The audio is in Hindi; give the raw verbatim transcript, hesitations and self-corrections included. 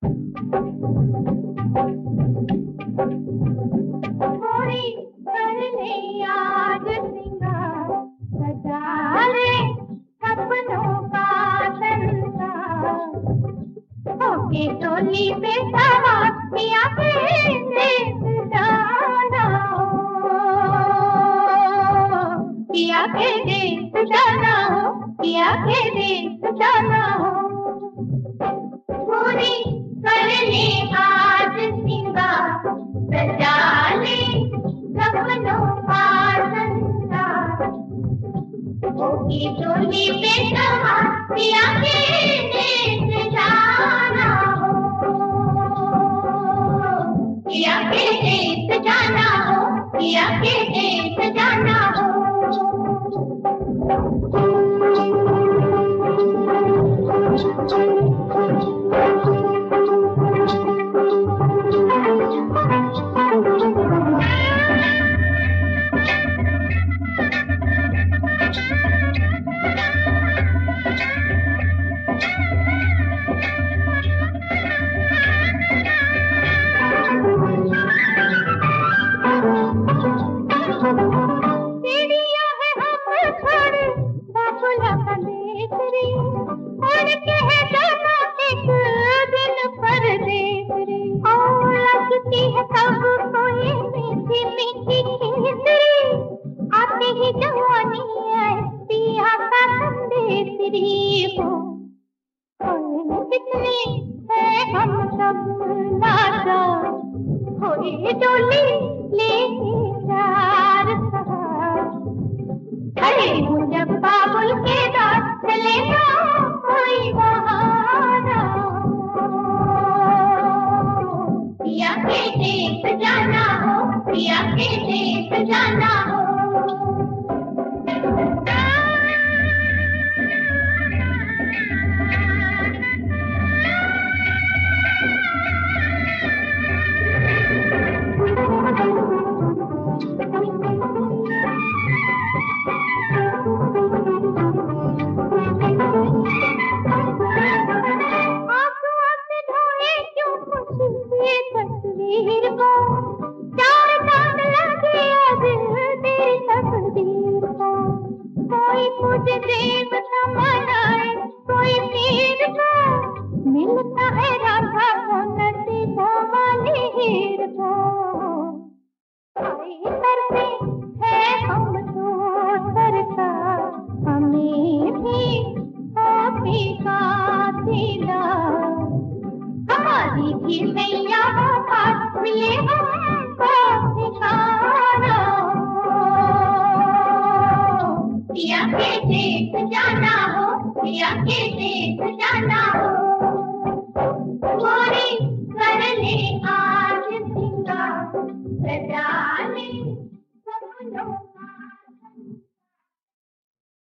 थोड़ी कर ले याद सिंगार, सजा ले सपनों का संसार। होके टोली पे सवार पिया के देश जाना हो, पिया के देश जाना हो, पिया के देश जाना हो। पूरी कर ले आज सिंगार, सजा ले सपनों का संसार। होके टोली पे सवार पिया के देश जाना हो, पिया के देश जाना हो, पिया के देश जाना हो। डोली ले चार सवार, अरे जब बाबुल के दांत चले ना कोई बहाना। पिया के देश जाना हो, पिया के देश जाना हो। तस्वीर को चार चांद लगे आज तेरी तस्वीर को। कोई पूछे देव मनाए, कोई पीर को मिलता है राधा को नसीबा वाली हीर को। कोई तरफे है हम तो सरकार, हमें भी होती का दीदार। हमारी भी मैया पास मिले हमको ठिकाना। पिया के देश जाना हो, पिया के देश जाना हो।